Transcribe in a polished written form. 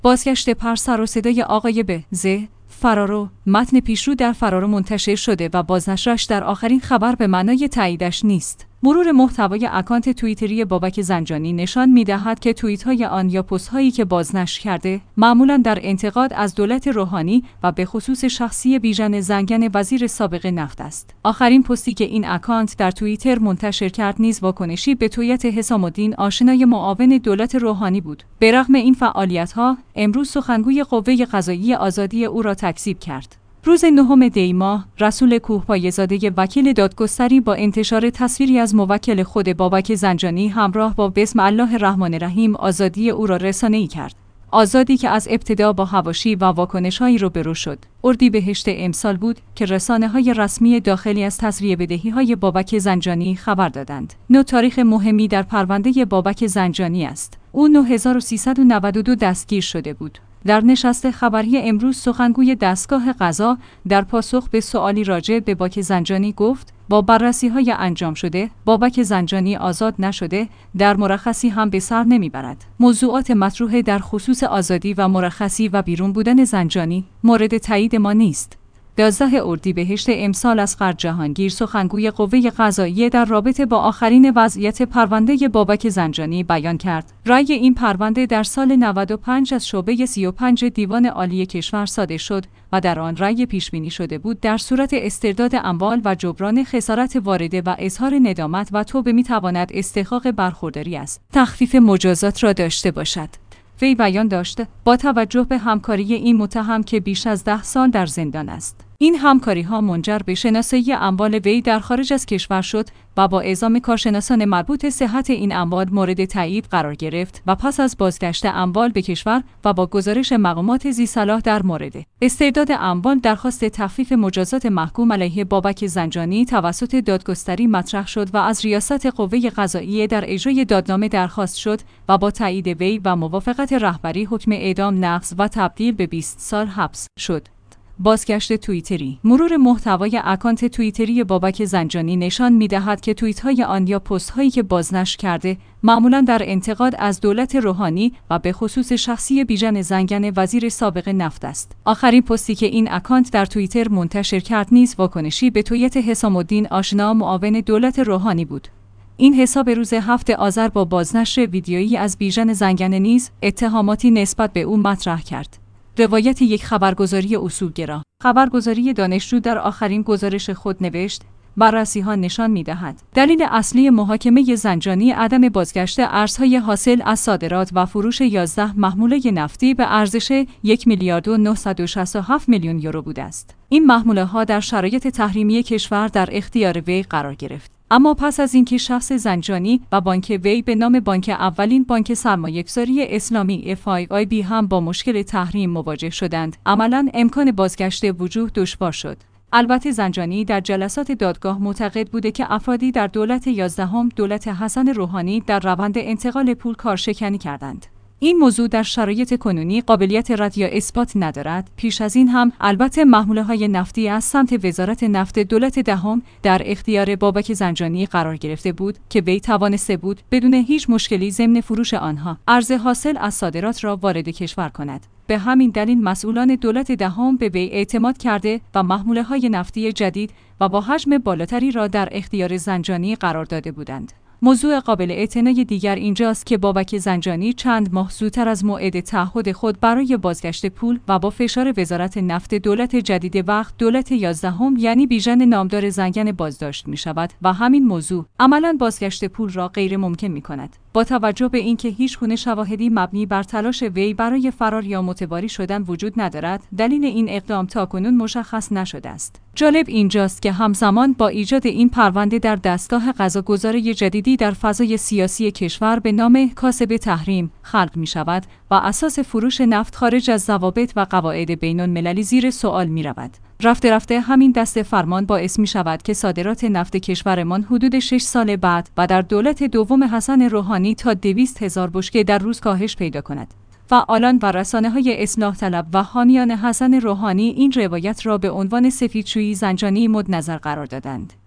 بازگشت پر سر و صدای آقای ز فرارو. متن پیشرو در فرارو منتشر شده و بازنشرش در آخرین خبر به معنای تاییدش نیست. مرور محتوای اکانت توییتری بابک زنجانی نشان می‌دهد که توییت‌های آن یا پست‌هایی که بازنشر کرده معمولاً در انتقاد از دولت روحانی و به خصوص شخصی بیژن زنگن وزیر سابق نفت است. آخرین پستی که این اکانت در توییتر منتشر کرد نیز واکنشی به توییت حسام الدین آشنای معاون دولت روحانی بود. به رغم این فعالیت‌ها، امروز سخنگوی قوه قضاییه آزادی او را تکذیب کرد. روز 9 دی ماه، رسول کوهپایه‌زاده وکیل دادگستری با انتشار تصویری از موکل خود بابک زنجانی همراه با بسم الله الرحمن الرحیم آزادی او را رسانه‌ای کرد. آزادی که از ابتدا با حواشی و واکنش‌هایی روبرو شد. اردیبهشت امسال بود که رسانه‌های رسمی داخلی از تسریع بدهی‌های بابک زنجانی خبر دادند. تاریخ مهمی در پرونده بابک زنجانی است. او 9392 دستگیر شده بود. در نشست خبری امروز سخنگوی دستگاه قضا در پاسخ به سوالی راجع به بابک زنجانی گفت با بررسی‌های انجام شده بابک زنجانی آزاد نشده، در مرخصی هم به سر نمیبرد. موضوعات مطروح در خصوص آزادی و مرخصی و بیرون بودن زنجانی مورد تایید ما نیست. 11 اردیبهشت امسال اصغر جهانگیر سخنگوی قوه قضاییه در رابطه با آخرین وضعیت پرونده بابک زنجانی بیان کرد. رأی این پرونده در سال 95 از شعبه 35 دیوان عالی کشور صادر شد و در آن رأی پیشبینی شده بود در صورت استرداد اموال و جبران خسارت وارده و اظهار ندامت و توبه میتواند استحقاق برخورداری است تخفیف مجازات را داشته باشد. وی بیان داشت با توجه به همکاری این متهم که بیش از 10 سال در زندان است. این همکاری‌ها منجر به شناسایی اموال وی در خارج از کشور شد و با اعزام کارشناسان مربوط صحت این اموال مورد تایید قرار گرفت و پس از بازگشت اموال به کشور و با گزارش مقامات ذی‌صلاح در مورد استرداد اموال درخواست تخفیف مجازات محکوم علیه بابک زنجانی توسط دادگستری مطرح شد و از ریاست قوه قضاییه در اجرای دادنامه درخواست شد و با تایید وی و موافقت رهبری حکم اعدام نقض و تبدیل به 20 سال حبس شد. بازگشت توییتری. مرور محتوای اکانت توییتری بابک زنجانی نشان می‌دهد که توییت‌های آن یا پست‌هایی که بازنشر کرده معمولاً در انتقاد از دولت روحانی و به خصوص شخصی بیژن زنگن وزیر سابق نفت است. آخرین پستی که این اکانت در توییتر منتشر کرد نیز واکنشی به توییت حسام الدین آشنا معاون دولت روحانی بود. این حساب روز 7 آذر با بازنشر ویدیویی از بیژن زنگنه نیز اتهاماتی نسبت به او مطرح کرد. روایت یک خبرگزاری اصولگرا. خبرگزاری دانشجو در آخرین گزارش خود نوشت بررسی‌ها نشان می‌دهد دلیل اصلی محاکمه زنجانی عدم بازگشت ارزهای حاصل از صادرات و فروش 11 محموله نفتی به ارزش 1 میلیارد و 967 میلیون یورو بوده است. این محموله‌ها در شرایط تحریمی کشور در اختیار وی قرار گرفت. اما پس از اینکه شخص زنجانی و بانک وی به نام بانک اولین بانک سرمایه‌گذاری اسلامی FIIB هم با مشکل تحریم مواجه شدند، عملاً امکان بازگشت وجوه دشوار شد. البته زنجانی در جلسات دادگاه معتقد بوده که افرادی در دولت 11 دولت حسن روحانی در روند انتقال پول کارشکنی کردند. این موضوع در شرایط کنونی قابلیت رد یا اثبات ندارد. پیش از این هم البته محموله‌های نفتی از سمت وزارت نفت دولت دهم در اختیار بابک زنجانی قرار گرفته بود که وی توانسته بود بدون هیچ مشکلی ضمن فروش آنها ارز حاصل از صادرات را وارد کشور کند. به همین دلیل مسئولان دولت دهم به وی اعتماد کرده و محموله‌های نفتی جدید و با حجم بالاتری را در اختیار زنجانی قرار داده بودند. موضوع قابل اعتنای دیگر اینجاست که بابک زنجانی چند ماه زودتر از موعد تعهد خود برای بازگشت پول و با فشار وزارت نفت دولت جدید وقت دولت 11 یعنی بیژن نامدار زنگن بازداشت می شود و همین موضوع عملاً بازگشت پول را غیر ممکن می کند. با توجه به اینکه هیچ گونه شواهدی مبنی بر تلاش وی برای فرار یا متواری شدن وجود ندارد، دلیل این اقدام تاکنون مشخص نشده است. جالب اینجاست که همزمان با ایجاد این پرونده در دستگاه قضاگزاری جدیدی در فضای سیاسی کشور به نام کاسب تحریم خلق می شود و اساس فروش نفت خارج از ضوابط و قواعد بین‌المللی زیر سوال می رود. رفته رفته همین دست فرمان باعث می شود که صادرات نفت کشورمان حدود 6 سال بعد و در دولت دوم حسن روحانی تا 200,000 بشکه در روز کاهش پیدا کند. فعالان و رسانه‌های اصلاح طلب و حامیان حسن روحانی این روایت را به عنوان سفیدشویی زنجانی مد نظر قرار دادند.